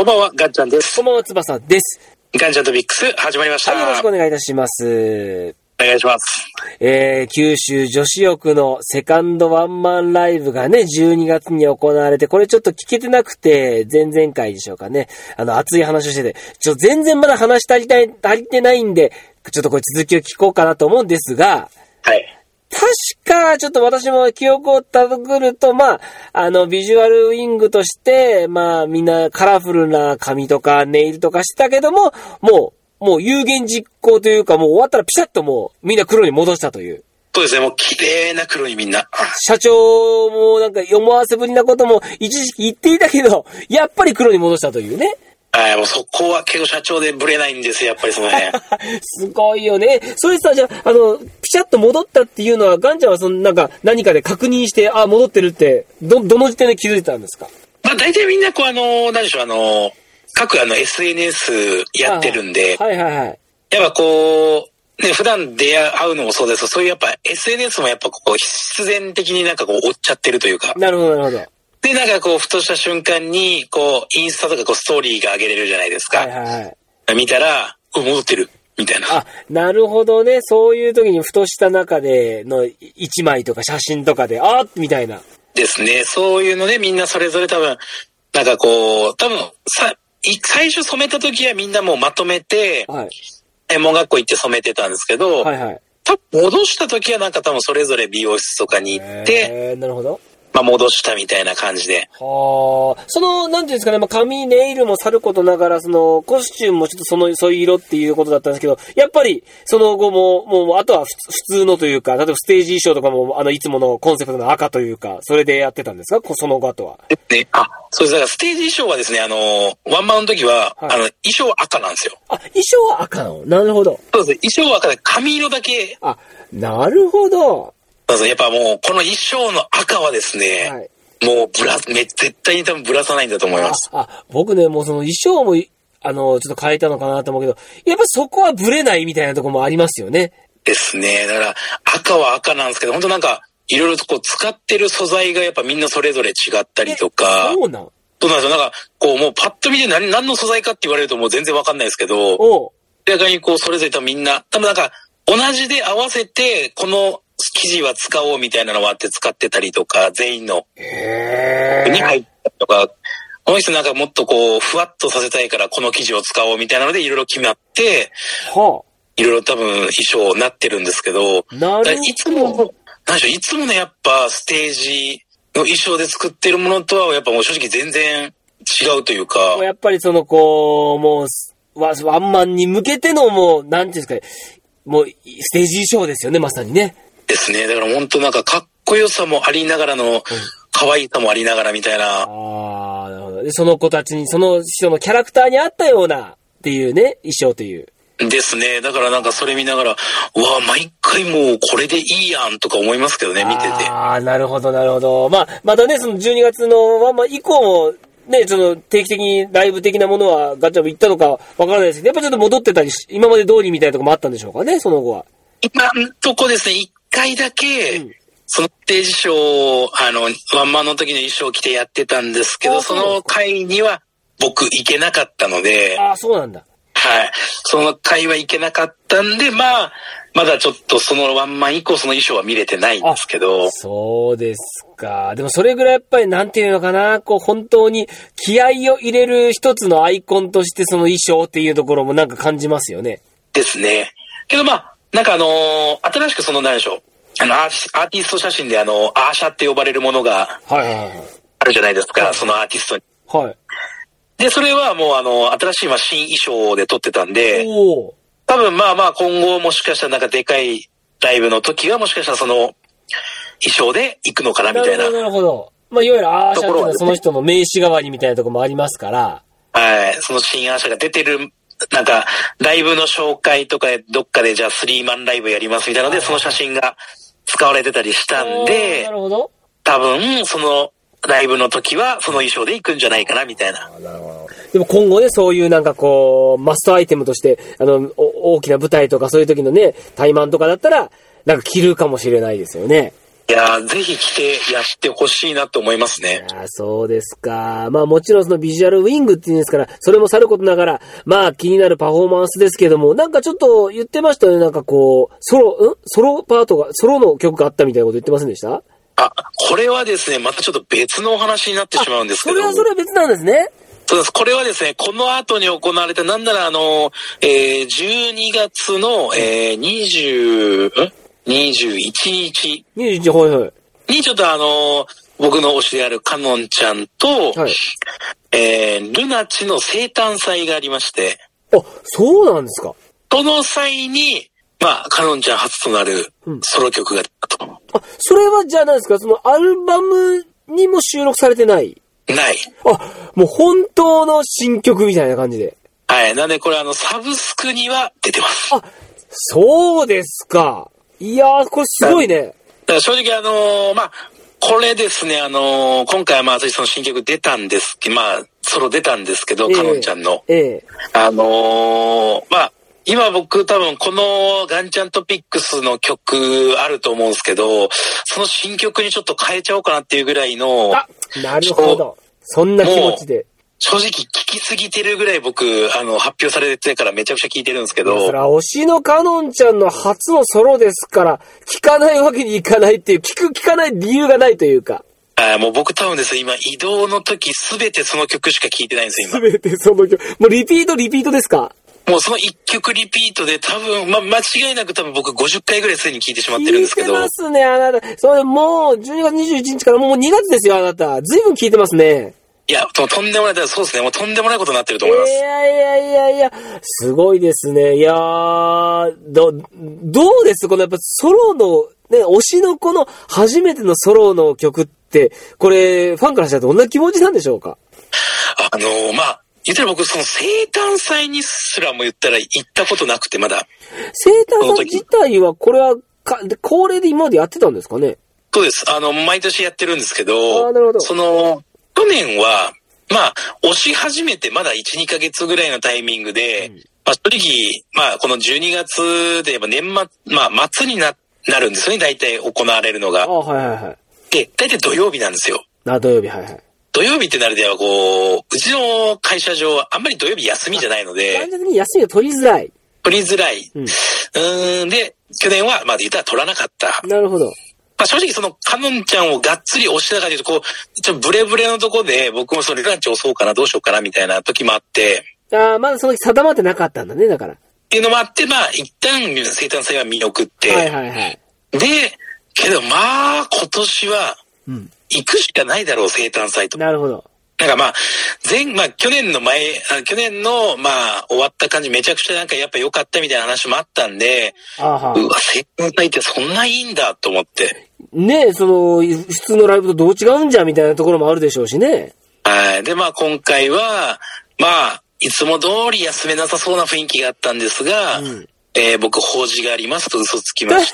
んばんは、ガンちゃんです。 こんばんは、翼です。 ガンちゃんとビックス始まりました。 はい、よろしくお願いいたします。 お願いします。 九州女子浴のセカンドワンマンライブがね、12月に行われて、これちょっと聞けてなくて、前々回でしょうかね。熱い話をしてて、全然まだ話足りてないんで、ちょっとこれ続きを聞こうかなと思うんですが、 はい。 確か、ちょっと私も記憶をたどると、ビジュアルウィングとして、みんなカラフルな髪とかネイルとかしたけども、もう有言実行というか、もう終わったらピシャッともうみんな黒に戻したという。 そうですね、もう綺麗な黒にみんな。 社長もなんか思わせぶりなことも一時期言っていたけど、やっぱり黒に戻したというね。 もうそこは結構社長でブレないんですよ、やっぱりその辺。 すごいよね。それさ、じゃあ、ピシャッと戻ったっていうのは、ガンちゃんは何かで確認して、戻ってるって、どの時点で気づいたんですか？ 大体みんな何でしょう、各SNS やってるんで。 はい。やっぱね、普段出会うのもそうです。そういうやっぱ SNS もやっぱ必然的に追っちゃってるというか。 なるほど。 で、ふとした瞬間に、インスタとかストーリーが上げれるじゃないですか。 はい。 見たら、戻ってる、みたいな。 なるほどね。そういう時にふとした中での一枚とか写真とかで、みたいな。 ですね。そういうので、みんなそれぞれ多分、最初染めた時はみんなもうまとめて、 はい。 専門学校行って染めてたんですけど、 はい。 多分戻した時は多分それぞれ美容室とかに行って、 なるほど。 戻したみたいな感じで。 なんていうんですかね、髪、ネイルもさることながら、コスチュームもちょっとそういう色っていうことだったんですけど、やっぱり、その後もう、あとは普通のというか、例えばステージ衣装とかも、いつものコンセプトの赤というか、それでやってたんですか？その後とは。 ね、そうです。だからステージ衣装はですね、ワンマンの時は、衣装は赤なんですよ。 衣装は赤なの？なるほど。 そうです。衣装は赤で、髪色だけ。 なるほど。 やっぱもう、この衣装の赤はですね、はい、もう絶対に多分ブラさないんだと思います。 僕ね、もうその衣装も、ちょっと変えたのかなと思うけど、やっぱそこはブレないみたいなところもありますよね。 ですね。だから、赤は赤なんですけど、本当いろいろと使ってる素材がやっぱみんなそれぞれ違ったりとか。 そうなんですよ。もうパッと見て何の素材かって言われるともう全然わかんないですけど、逆にそれぞれ多分みんな、多分同じで合わせて、この生地は使おうみたいなのがあって使ってたりとか、全員の。に入ったりとか、この人もっとふわっとさせたいからこの生地を使おうみたいなのでいろいろ決まって、いろいろ多分衣装になってるんですけど、いつもね、やっぱステージの衣装で作ってるものとはやっぱもう正直全然違うというか。 やっぱりもう、ワンマンに向けてのなんていうんですかね、もうステージ衣装ですよね、まさにね。 ですね。だから本当かっこよさもありながらの、可愛さもありながらみたいな。 なるほど。で、その子たちに、その人のキャラクターに合ったようなっていうね、衣装という。 ですね。だからそれ見ながら、毎回もうこれでいいやんとか思いますけどね、見てて。 なるほど。またね、その12月のワンマン以降も、ね、定期的にライブ的なものはガチャブ行ったのかわからないですけど、やっぱちょっと戻ってたり今まで通りみたいなとこもあったんでしょうかね、その後は。 今んとこですね、一回だけ、そのステージショーを、ワンマンの時の衣装を着てやってたんですけど、その回には僕行けなかったので。 そうなんだ。 はい。その回は行けなかったんで、まだちょっとそのワンマン以降その衣装は見れてないんですけど。 そうですか。でもそれぐらいやっぱりなんていうのかな、本当に気合を入れる一つのアイコンとしてその衣装っていうところも感じますよね。 ですね。けど新しく何でしょう。アーティスト写真でアーシャって呼ばれるものがあるじゃないですか、そのアーティストに。 はい。 で、それはもう新しい新衣装で撮ってたんで、多分今後もしかしたらでかいライブの時はもしかしたらその衣装で行くのかなみたいな。 なるほど。いわゆるアーシャっていうのはその人の名刺代わりみたいなところもありますから。 はい。その新アーシャが出てる、ライブの紹介とかでどっかでじゃあ3マンライブやりますみたいなので、その写真が使われてたりしたんで、 なるほど。 多分そのライブの時はその衣装で行くんじゃないかなみたいな。 なるほど。でも今後ね、そういうマストアイテムとして大きな舞台とかそういう時のね、対マンとかだったら着るかもしれないですよね。 いやー、ぜひ来てやってほしいなと思いますね。 いやー、そうですか。まあもちろんそのビジュアルウィングっていうんですから、それもさることながら、まあ気になるパフォーマンスですけども、なんかちょっと言ってましたね。なんかこう、ソロパートが、ソロの曲があったみたいなこと言ってませんでした？ あ、これはですね、またちょっと別のお話になってしまうんですけど。 それは別なんですね。 そうです。これはですね、この後に行われた、なんなら12月の、21日。 21日、はいはい。 にちょっと僕の推しであるカノンちゃんと、はい、ルナチの生誕祭がありまして。 あ、そうなんですか。 その際に、まあ、カノンちゃん初となるソロ曲が出たと。 あ、それはじゃあ何ですか、そのアルバムにも収録されてない？ ない。 あ、もう本当の新曲みたいな感じで。 はい。なんでこれサブスクには出てます。 あ、そうですか。いやー、これすごいね。 だから正直まあ、これですね、今回はまあ、私その新曲出たんですけど、まあ、ソロ出たんですけど、カノンちゃんの。まあ、今僕多分このガンちゃんトピックスの曲あると思うんですけど、その新曲にちょっと変えちゃおうかなっていうぐらいの。 あ、なるほど。そんな気持ちで。 正直聞きすぎてるぐらい僕、発表されてからめちゃくちゃ聞いてるんですけど。 それは推しのカノンちゃんの初のソロですから、聞かないわけにいかないっていう、聞かない理由がないというか。 もう僕多分ですね、今移動の時すべてその曲しか聞いてないんですよ、今。 すべてその曲。もうリピートですか？ もうその一曲リピートで多分、間違いなく多分僕50回ぐらいすでに聞いてしまってるんですけど。 聞いてますね、あなた。それもう12月21日からもう2月ですよ、あなた。ずいぶん聞いてますね。 いや、とんでもない、そうですね。もうとんでもないことになってると思います。 いや、すごいですね。いやー、どうですこのやっぱソロの、ね、推しの子の初めてのソロの曲って、これ、ファンからしたらどんな気持ちなんでしょうか？ まあ、言ったら僕、その生誕祭にすらも言ったら行ったことなくて、まだ。 生誕祭自体は、これは、恒例で今までやってたんですかね？ そうです。毎年やってるんですけど、 なるほど。 去年は、まあ、推し始めてまだ1、2ヶ月ぐらいのタイミングで、まあ、正直、まあ、この12月で言えば年末、まあ、末になるんですよね、大体行われるのが。で、大体土曜日なんですよ。 土曜日、はいはい。土曜日ってなるでは、うちの会社上はあんまり土曜日休みじゃないので。 完全に休みが取りづらい。 で、去年は、まあ、言ったら取らなかった。 なるほど。 まあ正直そのカノンちゃんをがっつり推してたかというと、ちょっとブレブレのとこで僕もそのルナンチ押そうかな、どうしようかなみたいな時もあって。 まだその時定まってなかったんだね、だから。 っていうのもあって、まあ一旦生誕祭は見送って。で、けどまあ今年は、行くしかないだろう、生誕祭と。 なるほど。 なんかまあ、去年のまあ、終わった感じめちゃくちゃなんかやっぱ良かったみたいな話もあったんで、うわ、生誕祭ってそんないいんだと思って。 ねえ、普通のライブとどう違うんじゃみたいなところもあるでしょうしね。 はい。で、まあ今回は、まあ、いつも通り休めなさそうな雰囲気があったんですが、僕、法事がありますと嘘つきまして、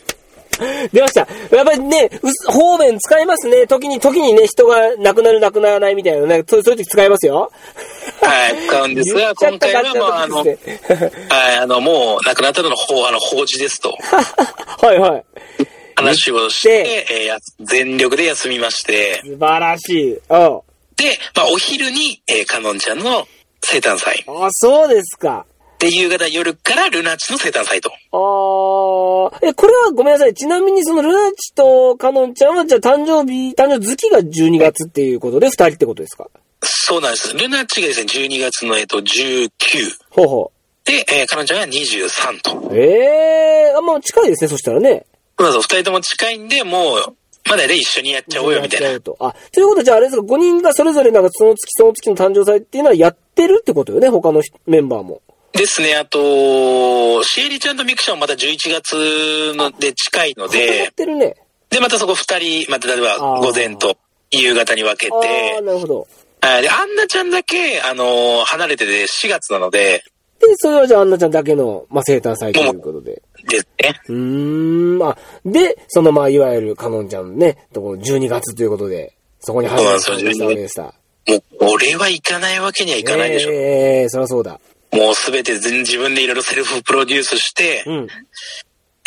出ました。やっぱりね、方面使いますね。時にね、人が亡くならないみたいなね、そういう時使いますよ。 はい、使うんですが、今回はもうもう亡くなったの法事ですと。 はいはい。 話をして、全力で休みまして。 素晴らしい。で、 まあお昼に、カノンちゃんの生誕祭。 そうですか。 で、夕方夜からルナチの生誕祭と。 これはごめんなさい。ちなみにそのルナチとカノンちゃんはじゃあ誕生月が12月っていうことで2人ってことですか？ そうなんです。ルナチがですね、12月の19。で、カノンちゃんが23と。 まあ近いですね、そしたらね。 そうそう、2人とも近いんで、もう、まだね、一緒にやっちゃおうよ、みたいな。 ということは、じゃああれですか、5人がそれぞれなんかその月の誕生祭っていうのはやってるってことよね、他のメンバーも。 ですね、あと、シエリちゃんとミクちゃんもまた11月で近いので、 やってるね。 で、またそこ2人、また例えば午前と夕方に分けて、 なるほど。 で、アンナちゃんだけ、離れてて4月なので、 で、それはじゃあアンナちゃんだけの、まあ、生誕祭ということで。 ですね。 で、いわゆるカノンちゃんね、12月ということで、そこに初めて参加したわけでした。 もう、俺は行かないわけにはいかないでしょ。 そりゃそうだ。 もうすべて自分でいろいろセルフプロデュースして、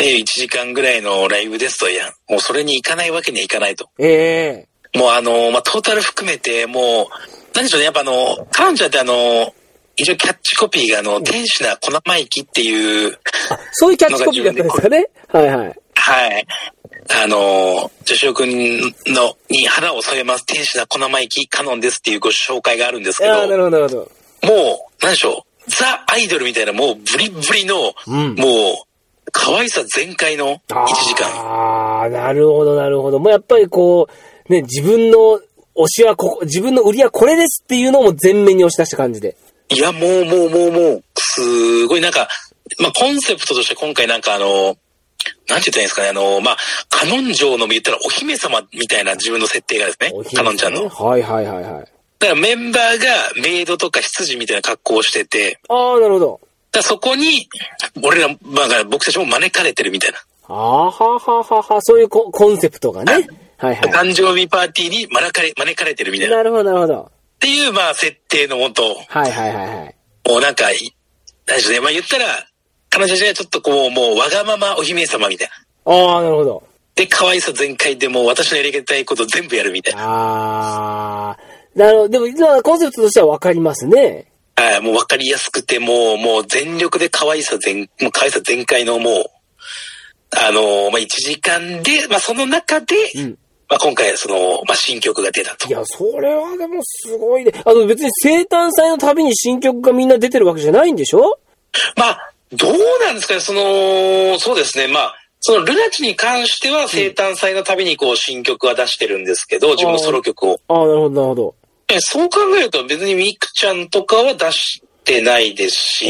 1時間ぐらいのライブですと、いや、もうそれに行かないわけにはいかないと。 ええもうトータル含めて、もう、何でしょうね、やっぱ彼女って一応キャッチコピーが天使な小生意気っていう。 あ、そういうキャッチコピーだったんですかね。はいはい。 はい。女子くんに花を添えます天使な小生意気カノンですっていうご紹介があるんですけど。 ああ、なるほど、なるほど。 もう、何でしょう、ザ・アイドルみたいな、もうブリブリの、もう、可愛さ全開の1時間。 ああ、なるほど、なるほど。もうやっぱりこう、ね、自分の推しは自分の売りはこれですっていうのを前面に押し出した感じで。 いや、もう、すごいなんか、コンセプトとして今回なんかなんて言ったらいいんですかね、カノン城の言ったらお姫様みたいな自分の設定がですね、カノンちゃんの。 はいはいはいはい。 だからメンバーがメイドとか執事みたいな格好をしてて。 ああ、なるほど。 だそこに、僕たちも招かれてるみたいな。 ははは、そういうコンセプトがね。はいはい。 誕生日パーティーに招かれてるみたいな。 なるほど、なるほど。 っていう、設定のもと。 はいはいはいはい。 もうなんか、何でしょうね。言ったら、彼女たちがちょっとこう、もうわがままお姫様みたいな。 ああ、なるほど。 で、可愛さ全開でもう私のやりたいこと全部やるみたいな。 ああ、なるほど。でも、コンセプトとしてはわかりますね。 はい、もうわかりやすくて、もう全力で可愛さ全開のもう、1時間で、その中で、今回新曲が出たと。 いや、それはでもすごいね。別に生誕祭のたびに新曲がみんな出てるわけじゃないんでしょ？ どうなんですかね、そうですね、ルナチに関しては生誕祭のたびに新曲は出してるんですけど、自分のソロ曲を。 ああ、なるほど、なるほど。 そう考えると別にミクちゃんとかは出してないですし、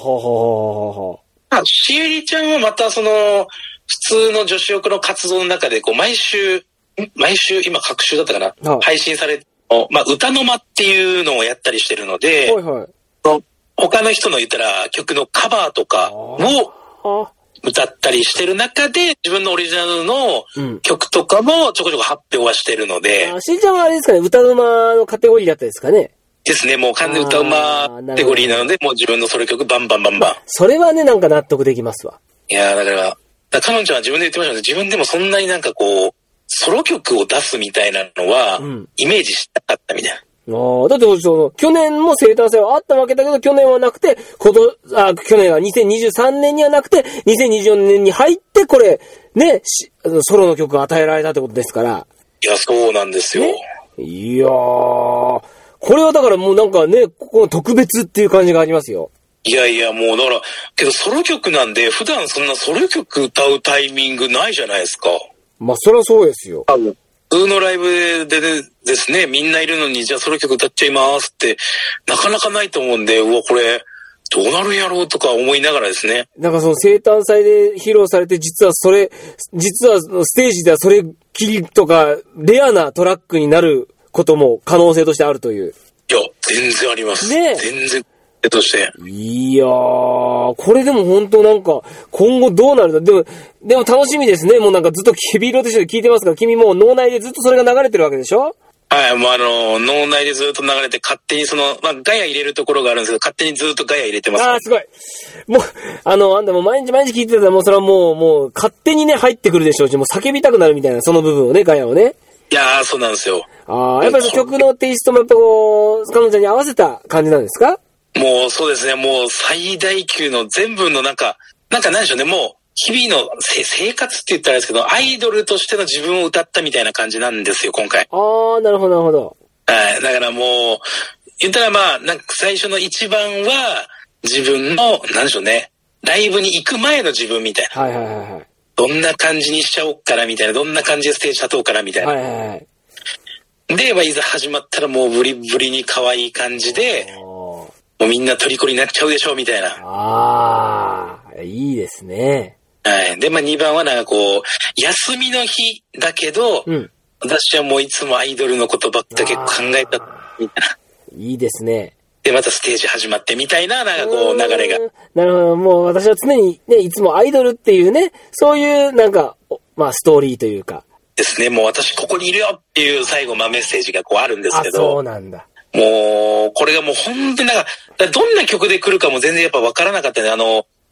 シエリちゃんはまた普通の女子力の活動の中で毎週今各週だったかな、配信されて、歌の間っていうのをやったりしてるので、 はいはい、 他の人の言ったら曲のカバーとかを歌ったりしてる中で、自分のオリジナルの曲とかもちょこちょこ発表はしてるので。 しんちゃんはあれですかね、歌の間のカテゴリーだったですかね。 ですね、もう完全に歌うまカテゴリーなので、もう自分のソロ曲バンバン。 それはね、なんか納得できますわ。 いやだから彼女は自分で言ってましたけど、自分でもそんなになんかソロ曲を出すみたいなのは、イメージしなかったみたいな。 だって去年も生誕祭はあったわけだけど、去年はなくて、去年は2023年にはなくて、2024年に入って、これ、ね、ソロの曲が与えられたってことですから。 いや、そうなんですよ。 ね、いやー、これはだからもうなんかね、ここ特別っていう感じがありますよ。 いや、もうだから、けどソロ曲なんで、普段そんなソロ曲歌うタイミングないじゃないですか。 そりゃそうですよ。 普通のライブでですね、みんないるのに、じゃあソロ曲歌っちゃいますって、なかなかないと思うんで、これ、どうなるんやろうとか思いながらですね。 なんか生誕祭で披露されて、実はステージではそれきりとか、レアなトラックになることも可能性としてあるという。 いや、全然あります。 ね、 全然。として。 いやー、これでも本当なんか、今後どうなるんだ。でも楽しみですね。もうなんかずっとヘビーローテーションで聞いてますから、君もう脳内でずっとそれが流れてるわけでしょ？ はい、もう脳内でずっと流れて、勝手にガヤ入れるところがあるんですけど、勝手にずっとガヤ入れてます、ね。 あー、すごい。もう、あんたも毎日聞いてたら、もうそれはもう、勝手にね、入ってくるでしょうし、もう叫びたくなるみたいな、その部分をね、ガヤをね。 いやー、そうなんですよ。 やっぱり曲のテイストもやっぱ彼女に合わせた感じなんですか？ もうそうですね、もう最大級の全部のなんでしょうね、もう日々の生活って言ったらあれですけど、アイドルとしての自分を歌ったみたいな感じなんですよ、今回。 なるほど、なるほど。 はい、だからもう、言ったらなんか最初の一番は、自分の、なんでしょうね、ライブに行く前の自分みたいな。 はい。 どんな感じにしちゃおうかなみたいな、どんな感じでステージ立とうかなみたいな。 はい。 で、いざ始まったらもうブリブリに可愛い感じで、もうみんな虜になっちゃうでしょうみたいな。 いいですね。 はい。で、2番はなんか休みの日だけど、私はもういつもアイドルのことばっか結構考えた、みたいな。 いいですね。 で、またステージ始まってみたいな、なんか流れが。 なるほど。もう私は常にね、いつもアイドルっていうね、そういうなんか、ストーリーというか。 ですね。もう私ここにいるよっていう最後、メッセージがあるんですけど。 そうなんだ。 もう、これがもう本当にどんな曲で来るかも全然やっぱ分からなかったね。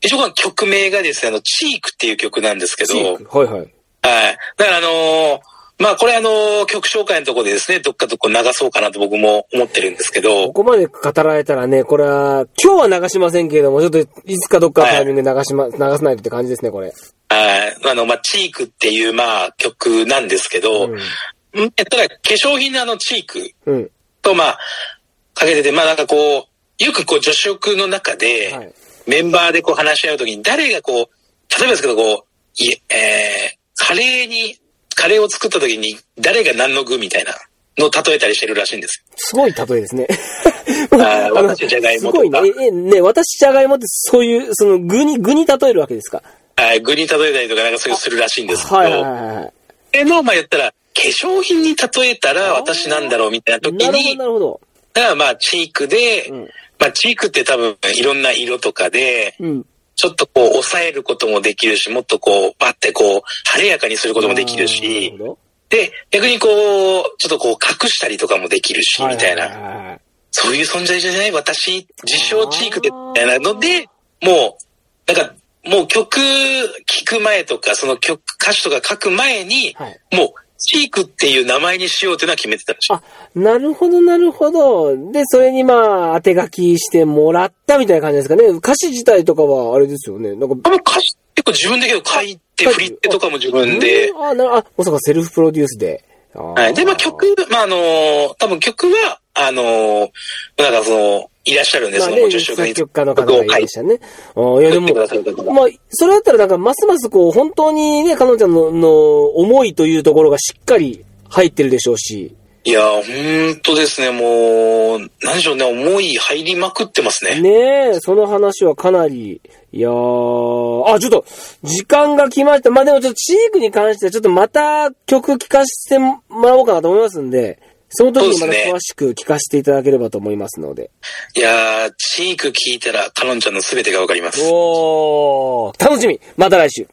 一応曲名がですね、チークっていう曲なんですけど。 チーク。はいはい。 はい。だからまあこれ曲紹介のところでですね、どっか流そうかなと僕も思ってるんですけど。 ここまで語られたらね、これは、今日は流しませんけれども、ちょっといつかどっかのタイミングで流さないとって感じですね、これ。 はい。まあチークっていうまあ曲なんですけど、ただ化粧品のチークとまあ、かけてて、まあなんかよく女子力の中で、メンバーで話し合うときに誰が例えばですけどカレーを作った時に誰が何の具みたいなのを例えたりしてるらしいんです。 すごい例えですね。 私じゃがいもとか。 すごいね。私じゃがいもってそういう、具に例えるわけですか？ はい、具に例えたりとかなんかそういうするらしいんですけど。 はい。 まあ言ったら、化粧品に例えたら私なんだろうみたいな時に。 なるほど。 だからまあチークで、まあチークって多分いろんな色とかで、ちょっと抑えることもできるし、もっとバッて晴れやかにすることもできるし、で、逆にちょっと隠したりとかもできるし、みたいな。そういう存在じゃない私、自称チークで、みたいなので、もう曲聴く前とか、その歌詞とか書く前に、もう、チークっていう名前にしようっていうのは決めてたらしい。 なるほど。で、それにまあ、当て書きしてもらったみたいな感じですかね。歌詞自体とかはあれですよね。なんか歌詞結構自分で書いて、振り付けとかも自分で。 まさかセルフプロデュースで。 はい。で、まあ曲、まあ多分曲は、なんかいらっしゃるんです、 女子作曲家の方がいらっしゃるね。いやでも、まあ、それだったらなんかますます本当にね、彼女の思いというところがしっかり入ってるでしょうし。 いや、ほんとですね、もう、何でしょうね、思い入りまくってますね。 ねえ、その話はかなり、いやー、ちょっと、時間が来ました。まあでもちょっとチークに関してはちょっとまた曲聴かせてもらおうかなと思いますんで、その時にまた詳しく聞かせていただければと思いますので。 いやー、チーク聞いたらカノンちゃんの全てがわかります。 楽しみ。また来週。